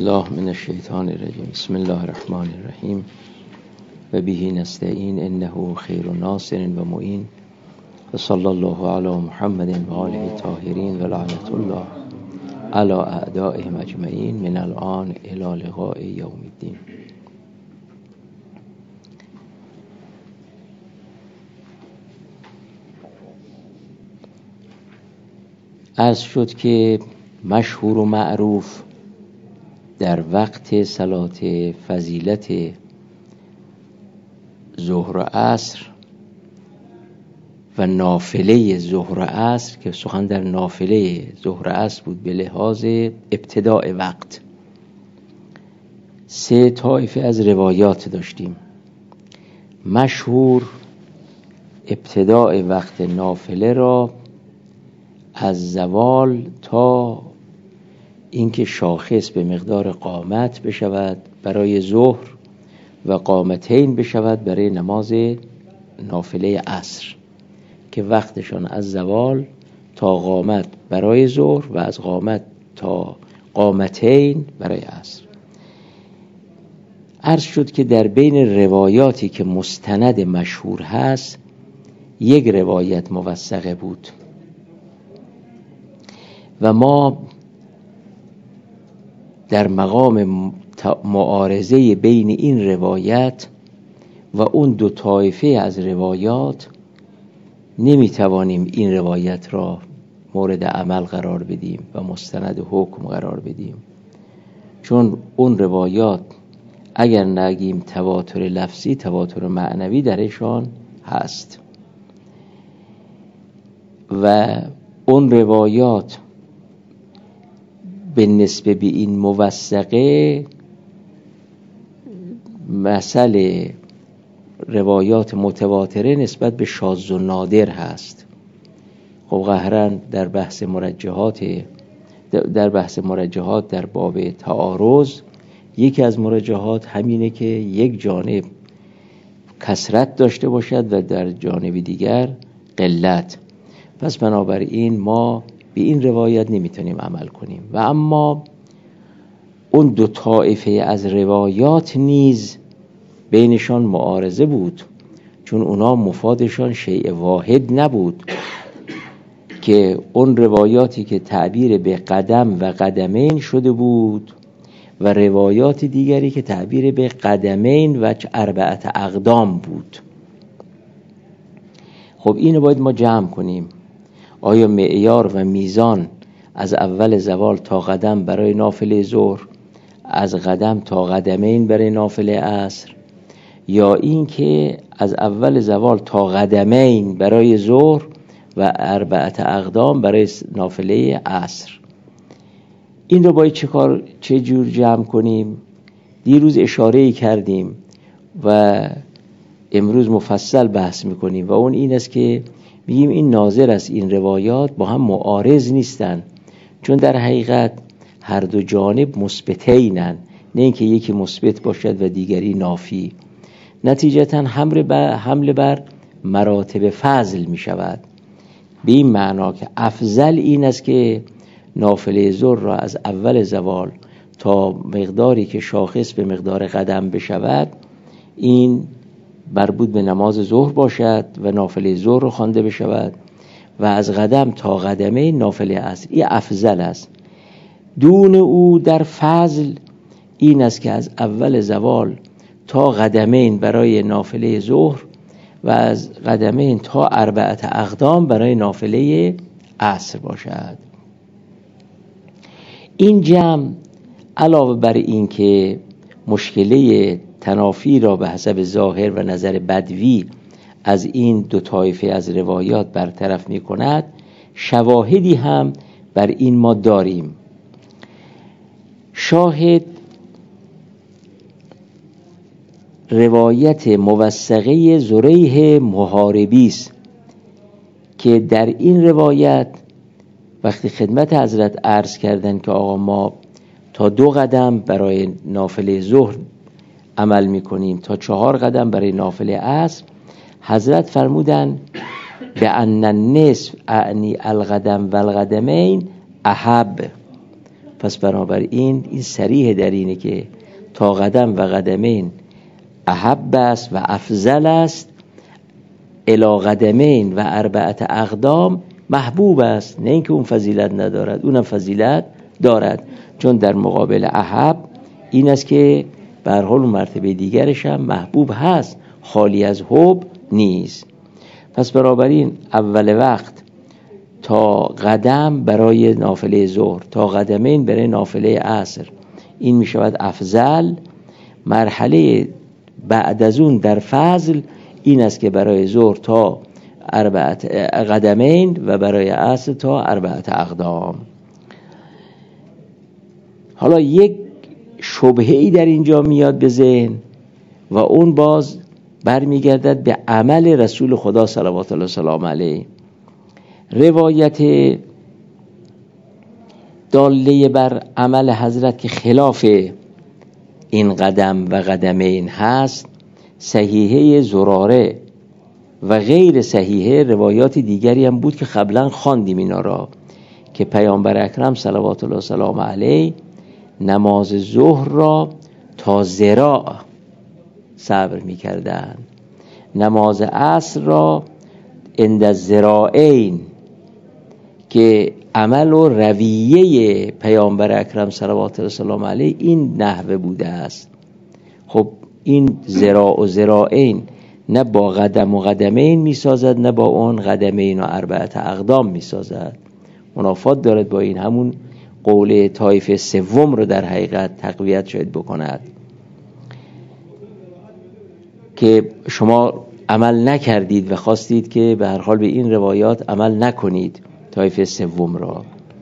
بالله من الشیطان الرجیم. بسم الله الرحمن الرحیم و به نستعین انه خیر ناصر و معین و صلی الله علی محمد و آله الطاهرین و لعنت الله علی اعدائهم اجمعین من الان الی لقاء یوم الدین. عرض شد که مشهور و معروف در وقت صلات فضیلت ظهر و عصر و نافله ظهر و عصر، که سخن در نافله ظهر و عصر بود به لحاظ ابتداء وقت، سه طایفه از روایات داشتیم. مشهور ابتداء وقت نافله را از زوال تا اینکه شاخص به مقدار قامت بشود برای ظهر و قامتین بشود برای نماز نافله عصر، که وقتشان از زوال تا قامت برای ظهر و از قامت تا قامتین برای عصر. عرض شد که در بین روایاتی که مستند مشهور هست یک روایت موثقه بود و ما در مقام معارضه بین این روایت و اون دو طایفه از روایات نمیتوانیم این روایت را مورد عمل قرار بدیم و مستند حکم قرار بدیم، چون اون روایات اگر نگیم تواتر لفظی، تواتر معنوی درشان هست و اون روایات به نسبه به این موثقه مسئله روایات متواتره نسبت به شاذ و نادر هست. خب قهراً در بحث مرجحات در باب تعارض یکی از مرجحات همینه که یک جانب کثرت داشته باشد و در جانب دیگر قلت. پس بنابراین ما به این روایت نمیتونیم عمل کنیم و اما اون دو طایفه از روایات نیز بینشان معارضه بود، چون اونا مفادشان شیء واحد نبود، که اون روایاتی که تعبیر به قدم و قدمین شده بود و روایات دیگری که تعبیر به قدمین و اربعت اقدام بود. خب اینو باید ما جمع کنیم. آیا معیار و میزان از اول زوال تا قدم برای نافله ظهر، از قدم تا قدمین برای نافله عصر، یا این که از اول زوال تا قدمین برای ظهر و اربعت اقدام برای نافله عصر؟ این رو باید چه جور جمع کنیم؟ دیروز اشاره‌ای کردیم و امروز مفصل بحث میکنیم و اون این است که میگیم این ناظر است این روایات با هم معارض نیستن، چون در حقیقت هر دو جانب مثبتینن، نه اینکه یکی مثبت باشد و دیگری نافی. نتیجتا حمله بر مراتب فضل می شود، به این معنا که افضل این است که نافله ظهر را از اول زوال تا مقداری که شاخص به مقدار قدم بشود این مربوط به نماز ظهر باشد و نافله ظهر رو خوانده بشود و از قدم تا قدمه نافله عصر. این افضل است. دون او در فضل این است که از اول زوال تا قدمین برای نافله ظهر و از قدمین تا اربعت اقدام برای نافله عصر باشد. این جمع علاوه بر این که مشکله تنافی را به حسب ظاهر و نظر بدوی از این دو طایفه از روایات برطرف می کند، شواهدی هم بر این ما داریم. شاهد روایت موثقه زریح محاربی است که در این روایت وقتی خدمت حضرت عرض کردند که آقا ما تا 2 قدم برای نافله ظهر عمل میکنیم تا 4 قدم برای نافله عصر، حضرت فرمودن به ان النصف اعنی القدم و القدمین احب. پس بنابراین این صریح در اینه که تا قدم و قدمین احب است و افضل است، الی قدمین و اربعه اقدام محبوب است. نه اینکه اون فضیلت ندارد، اونم فضیلت دارد، چون در مقابل احب این است که به هر حال مرتبه دیگرش هم محبوب هست، خالی از حب نیست. پس بنابراین اول وقت تا قدم برای نافله ظهر، تا قدمین برای نافله عصر، این می شود افضل. مرحله بعد از اون در فضل این است که برای ظهر تا اربعه قدمین و برای عصر تا اربعه اقدام. حالا یک شبهه‌ای در اینجا میاد به ذهن و اون باز برمیگردد به عمل رسول خدا صلوات الله وسلام علیه. روایت داله بر عمل حضرت که خلاف این قدم و قدمین هست، صحیحه زراره و غیر صحیحه روایات دیگری هم بود که قبلا خواندیم اینا را، که پیامبر اکرم صلوات الله وسلام علیه نماز ظهر را تا ذراع صبر می‌کردند، نماز عصر را عند الذراعین، که عمل و رویه پیامبر اکرم صلوات الله وسلام علیه این نحوه بوده است. خب این ذراع و ذراعین نه با قدم و قدمین میسازد، نه با اون قدمین و اربعه اقدام میسازد، منافات دارد با این. همون قول طایفه سوم رو در حقیقت تقویت شاید بکند که شما عمل نکردید و خواستید که به هر حال به این روایات عمل نکنید، طایفه سوم را.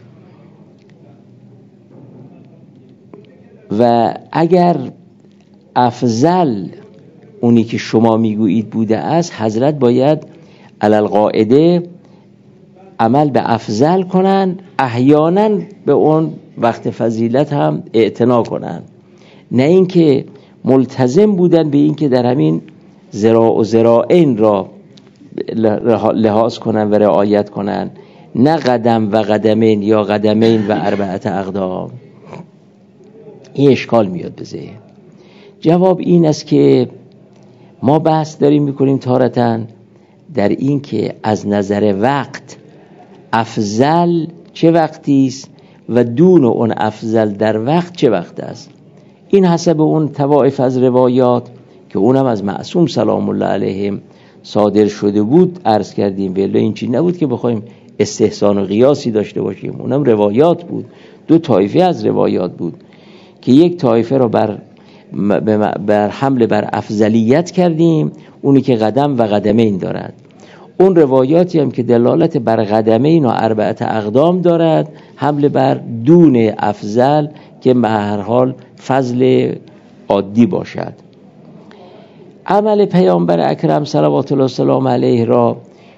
و اگر افضل اونی که شما میگویید بوده است، حضرت باید علل قاعده عمل به افضل کنن، احیانا به اون وقت فضیلت هم اعتنا کنن، نه اینکه ملتزم بودن به این که در همین ذراع و ذراعین را لحاظ کنن و رعایت کنن، نه قدم و قدمین یا قدمین و اربعه اقدام. این اشکال میاد به ذهن. جواب این است که ما بحث داریم میکنیم تارتاً در این که از نظر وقت افضل چه وقتی است و دون اون افضل در وقت چه وقت است. این حسب اون طوائف از روایات که اونم از معصوم سلام الله علیهم صادر شده بود عرض کردیم. ولی این چیز نبود که بخوایم استحسان و قیاسی داشته باشیم، اونم روایات بود. دو طایفه از روایات بود که یک طایفه رو بر حمل بر افضلیت کردیم، اونی که قدم و قدمین دارد. اون روایاتی هم که دلالت بر قدمین و اربعه اقدام دارد، حمل بر دون افضل که به هر حال فضل عادی باشد. عمل پیامبر اکرم صلوات الله وسلام علیه را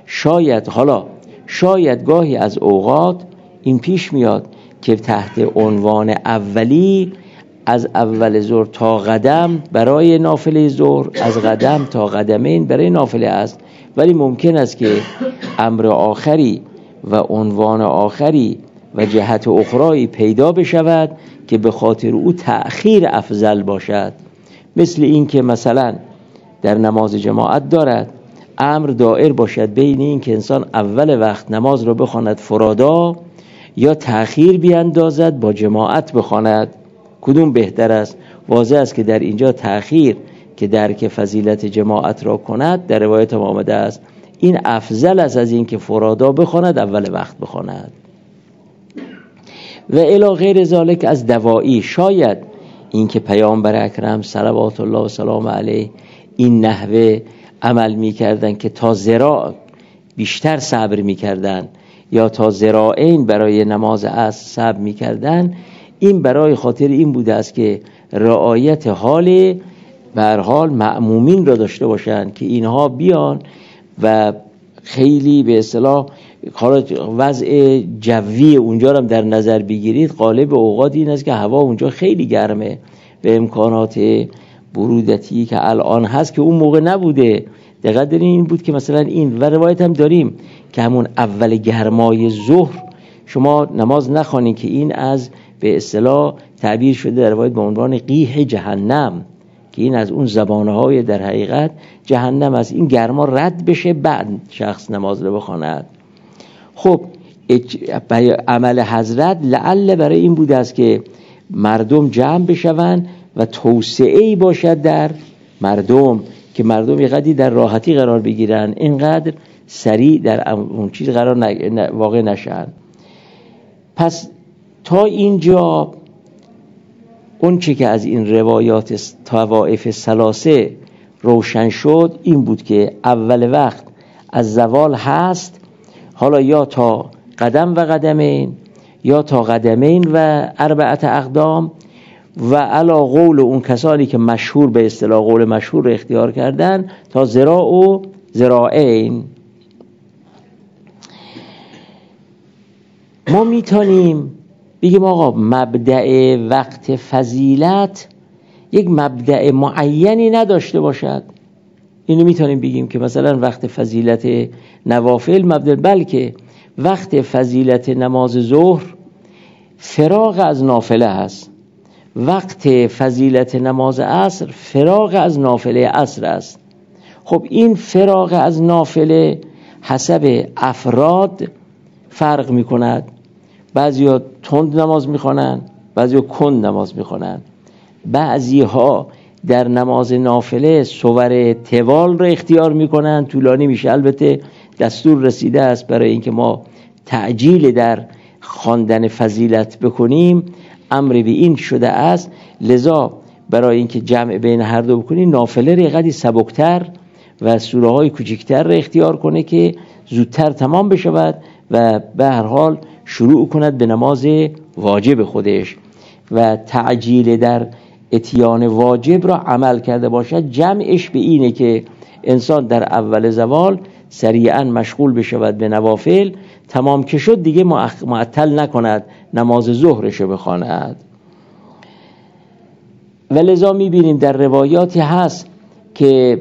شاید گاهی از اوقات این پیش میاد که تحت عنوان اولی از اول ظهر تا قدم برای نافله ظهر، از قدم تا قدمین برای نافله است، ولی ممکن است که امر آخری و عنوان آخری و جهت اخرایی پیدا بشود که به خاطر او تأخیر افضل باشد. مثل این که مثلا در نماز جماعت دارد امر دائر باشد بین این که انسان اول وقت نماز را بخواند فرادا یا تأخیر بیاندازد با جماعت بخواند، کدوم بهتر است؟ واضح است که در اینجا تأخیر که درک فضیلت جماعت را کند در روایت آمده است این افضل است از این که فرادا بخواند اول وقت بخواند. و الی غیر ذالک از دوائی، شاید این که پیامبر اکرم صلوات الله و سلام علیه این نحوه عمل می‌کردن که تا ذراع بیشتر صبر می‌کردن یا تا ذراعین برای نماز عصر صبر می‌کردن، این برای خاطر این بوده است که رعایت حال به هر حال مأمومین را داشته باشند که اینها بیان و خیلی به اصطلاح وضع جوی اونجا را در نظر بگیرید. غالب اوقات این است که هوا اونجا خیلی گرمه و امکانات برودتی که الان هست که اون موقع نبوده. دقیق دارین این بود که مثلا این و روایت هم داریم که همون اول گرمای ظهر شما نماز نخوانید که این از به اصطلاح تعبیر شده در روایت به عنوان قیح جهنم، که این از اون زبانه‌های در حقیقت جهنم است. این گرما رد بشه بعد شخص نماز رو بخواند. خب عمل حضرت لعل برای این بوده است که مردم جمع بشوند و توسعه‌ای باشد در مردم، که مردم یه قدری در راحتی قرار بگیرن، اینقدر سریع در اون چیز قرار واقع نشن. پس تا اینجا اون چه که از این روایات طوائف ثلاثه روشن شد این بود که اول وقت از زوال هست، حالا یا تا قدم و قدمین یا تا قدمین و اربعت اقدام، و علا قول اون کسانی که مشهور به اصطلاح قول مشهور رو اختیار کردن تا ذراع و ذراعین. ما میتونیم بگیم آقا مبدأ وقت فضیلت یک مبدأ معینی نداشته باشد. اینو میتونیم بگیم که مثلا وقت فضیلت نوافل مبدأ، بلکه وقت فضیلت نماز ظهر فراغ از نافله هست، وقت فضیلت نماز عصر فراغ از نافله عصر است. خب این فراغ از نافله حسب افراد فرق میکند، بعضی ها تند نماز میخوانن، بعضی ها کند نماز میخوانن، بعضی ها در نماز نافله صور طوال رو اختیار میکنن، طولانی میشه. البته دستور رسیده است برای اینکه ما تعجیل در خواندن فضیلت بکنیم، امر به این شده است، لذا برای اینکه جمع بین هر دو بکنیم نافله رو قدری سبکتر و سوره های کوچکتر رو اختیار کنه که زودتر تمام بشود و به هر حال شروع کند به نماز واجب خودش، و تعجیل در اتیان واجب را عمل کرده باشد. جمعش به اینه که انسان در اول زوال سریعا مشغول بشود به نوافل، تمام که شد دیگه معطل نکند، نماز ظهرش بخواند. و لذا میبینیم در روایاتی هست که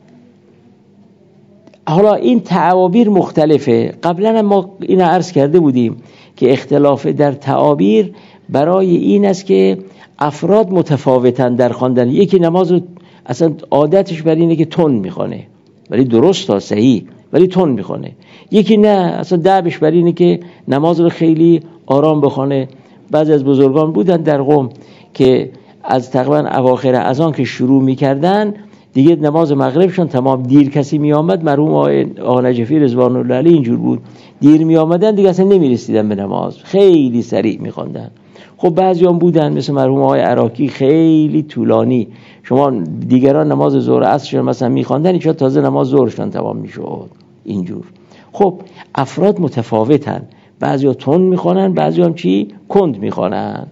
حالا این تعابیر مختلفه. قبلا ما این عرض کرده بودیم که اختلاف در تعابیر برای این است که افراد متفاوتن در خواندن. یکی نماز رو اصلا عادتش بر اینه که تند میخونه، ولی درست تا صحیح، ولی تند میخونه. یکی نه، اصلا دعبش بر اینه که نماز رو خیلی آرام بخونه. بعضی از بزرگان بودن در قم که از تقریبا اواخر اذان که شروع میکردن دیگه نماز مغربشون تمام، دیر کسی می آمد، مرحوم آقا نجفی رضوان الله علیه اینجور بود، دیر می آمدن دیگه اصلا نمی رسیدن به نماز، خیلی سریع می خواندن. خب بعضی هم بودن مثل مرحوم آقای عراقی خیلی طولانی، شما دیگران نماز ظهر عصرشون مثلا می خواندن، ایشون تازه نماز ظهرشون تمام می شد اینجور. خب افراد متفاوتن، بعضی ها تند می خوانن، بعضی هم چی کند می خوانن.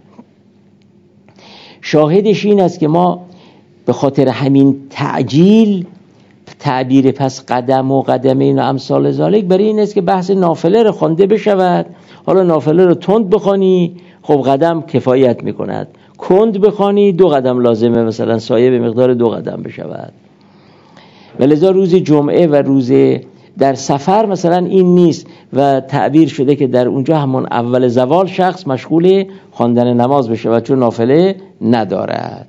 شاهدش این است که ما به خاطر همین تعجیل تعبیر پس قدم و قدمین و امثال ذالک برای این است که بحث نافله رو خوانده بشود. حالا نافله رو تند بخوانی، خب قدم کفایت میکند، کند بخوانی 2 قدم لازمه، مثلا سایه به مقدار 2 قدم بشود. ولذا روز جمعه و روز در سفر مثلا این نیست و تعبیر شده که در اونجا همون اول زوال شخص مشغول خواندن نماز بشود چون نافله ندارد.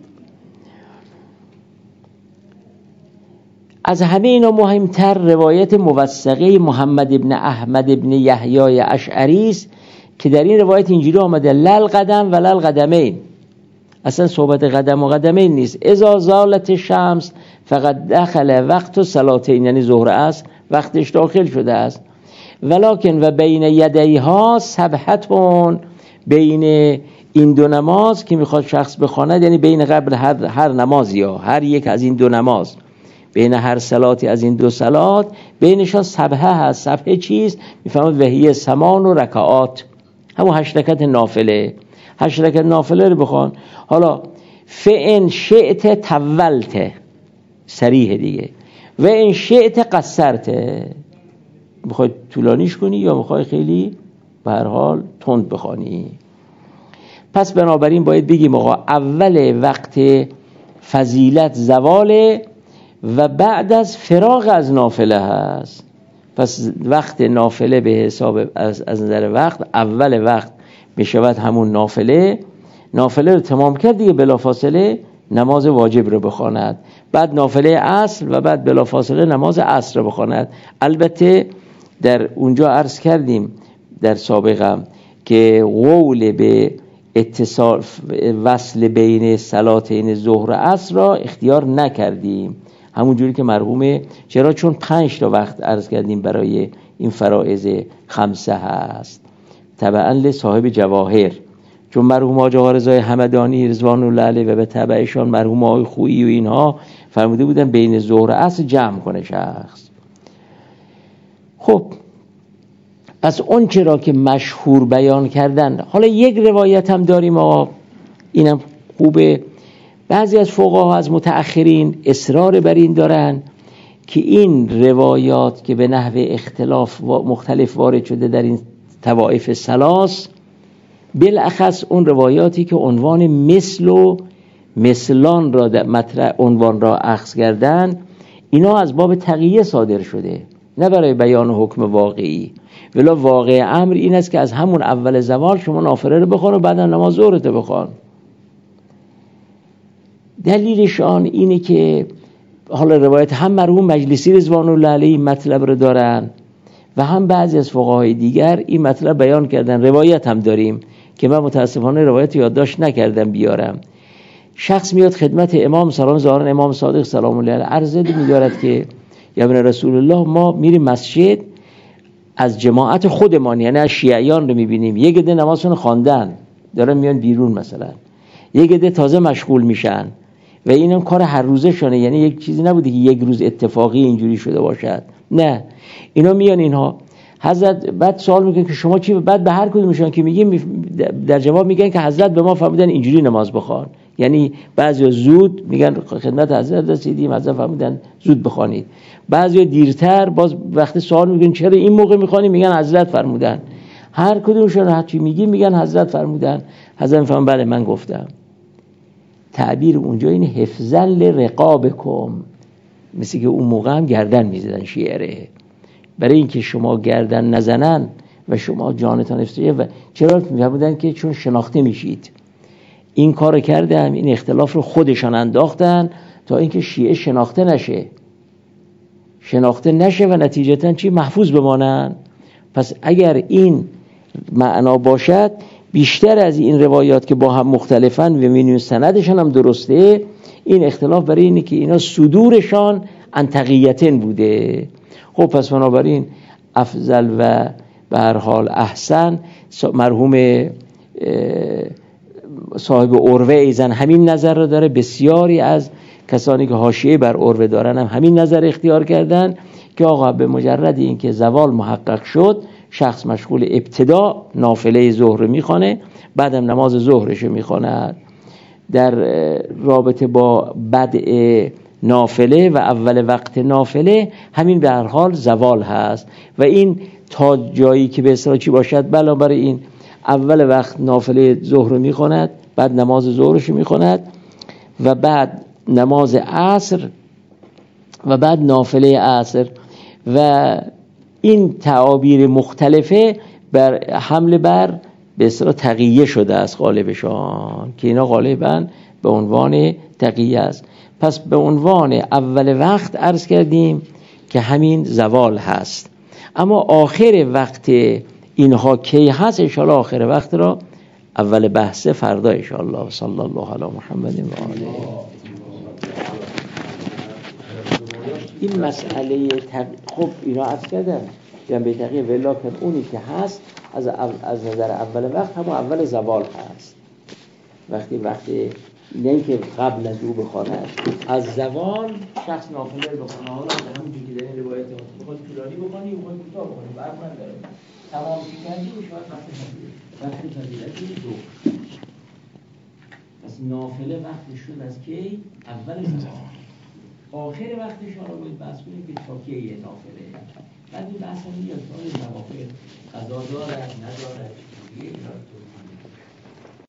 از همه اینا مهمتر روایت موثقه محمد ابن احمد ابن یحیی اشعری است که در این روایت اینجوری آمده لل قدم و لل قدمین، اصلا صحبت قدم و قدمین نیست. اذا زالت شمس فقط دخل وقت صلاتین، یعنی ظهر عصر وقتش داخل شده است. ولکن و بین یدیها سبحتون، بین این دو نماز که میخواد شخص بخواند، یعنی بین قبل هر نماز یا هر یک از این 2 نماز، بین هر صلاتی از این 2 صلات بینشان سبحه هست. سبحه چیست؟ میفهمد وحیه سمان و رکعات، همون 8 رکعت نافله. 8 رکعت نافله رو بخوان. حالا فئن شئت طولت، صریح دیگه، و ان شئت قصرت، میخوای طولانیش کنی یا میخوای خیلی به هر حال تند بخوانی. پس بنابراین باید بگیم آقا اول وقت فضیلت زواله و بعد از فراغ از نافله هست. پس وقت نافله به حساب از نظر وقت اول وقت میشود همون نافله رو تمام کرد دیگه بلافاصله نماز واجب رو بخواند، بعد نافله عصر و بعد بلافاصله نماز عصر رو بخواند. البته در اونجا عرض کردیم در سابقم که قول به اتصال وصل بین صلاتین ظهر و عصر را اختیار نکردیم، همون جوری که مرحوم، چرا؟ چون 5 تا وقت عرض کردیم برای این فرائض 5 هست تبعا لصاحب جواهر، چون مرحوم آقا رضای همدانی رضوان الله علیه و به تبعشان مرحوم آقای خویی و اینها فرموده بودن بین ظهر و عصر جمع کنه شخص. خب از اون چرا که مشهور بیان کردن، حالا یک روایت هم داریم آقا، اینم خوبه، بعضی از فقها از متأخرین اصرار بر این دارن که این روایات که به نحو اختلاف مختلف وارد شده در این طوائف ثلاث، بالاخص اون روایاتی که عنوان مثل و مثلان را در مطرح عنوان را اخذ کردن، اینا از باب تقیه صادر شده، نه برای بیان حکم واقعی. ولی واقع امر این است که از همون اول زوال شما نافله رو بخوان و بعدا نماز ظهرت بخوان. دلیلشان اینه که حالا روایت هم مرحوم مجلسی رضوان الله علیه این مطلب رو دارن و هم بعضی از فقهای دیگر این مطلب بیان کردن. روایت هم داریم که من متاسفانه روایت یادداشت نکردم بیارم. شخص میاد خدمت امام سلام ظاهرا امام صادق سلام الله علیه عرض می‌دارد که یا ابن رسول الله، ما میریم مسجد از جماعت خودمان، یعنی از شیعیان رو میبینیم یک عده نمازشون خواندن دارن میان بیرون، مثلا یک عده تازه مشغول میشن و اینم کار هر روزه شونه، یعنی یک چیزی نبوده که یک روز اتفاقی اینجوری شده باشد، نه اینا میان اینها. حضرت بعد سوال میکنن که شما چی؟ بعد به هر کدومشون که میگیم در جواب میگن که حضرت به ما فرمودن اینجوری نماز بخوان، یعنی بعضیا زود میگن خدمت حضرت رسیدیم، حضرت فرمودن زود بخوانید. بعضیا دیرتر، باز وقتی سوال میکنن چرا این موقع میخوانی، میگن حضرت فرمودن. هر کدومشون هر چی میگن حضرت فرمودن. حضرت فرمودن بله من گفتم. تعبیر اونجا این حفظا لرقابکم، مثل که اون موقع هم گردن میزدن شیعه، برای اینکه شما گردن نزنن و شما جانتان افتریه. و چرا میفهمودن که چون شناخته میشید. این کارو کردن، این اختلاف رو خودشان انداختن تا اینکه شیعه شناخته نشه و نتیجتاً چی؟ محفوظ بمانن. پس اگر این معنا باشد، بیشتر از این روایات که با هم مختلفن و می‌بینیم سندشان هم درسته، این اختلاف برای اینه که اینا صدورشان عن تقیتن بوده. خب پس بنابراین افضل و به هر حال احسن مرحوم صاحب عروه ایزن همین نظر رو داره. بسیاری از کسانی که حاشیه بر عروه دارن هم همین نظر اختیار کردن که آقا به مجرد این که زوال محقق شد، شخص مشغول ابتدا نافله ظهر میخونه، بعدم نماز ظهرش میخونه. در رابطه با بدء نافله و اول وقت نافله همین به هر حال زوال هست و این تا جایی که به اصطلاح چی باشد، بنابراین این اول وقت نافله ظهر رو میخواند، بعد نماز ظهرش میخواند و بعد نماز عصر و بعد نافله عصر. و این تعابیر مختلفه بر حمل بر به اصطلاح تقیه شده است غالبشان، که اینا غالبا به عنوان تقیه است. پس به عنوان اول وقت عرض کردیم که همین زوال هست. اما آخر وقت اینها کی هست؟ انشاءالله آخر وقت را اول بحث فردا انشاءالله. صلی الله علی محمد و آله. این مسئله خب اینا عرض کردم جنبه تقیه، ولیکن اونی که هست از نظر اول وقت همون اول زوال هست. وقتی نه که قبل از او بخواند، از زوال شخص نافله بخونه، حالا همونجوری که در این روایت بخواد طولانی بخونی بخواد کوتاه بخونی فرق نداره، تمام کردی شاید وقت فضیلتی دو. پس نافله وقتش شد از کی؟ اول زوال. آخر وقتش رو باید بحث کنیم که تا کی نافله. بعد این بحث هم میاد تا نوافل قضا دارد ندارد چیزیه.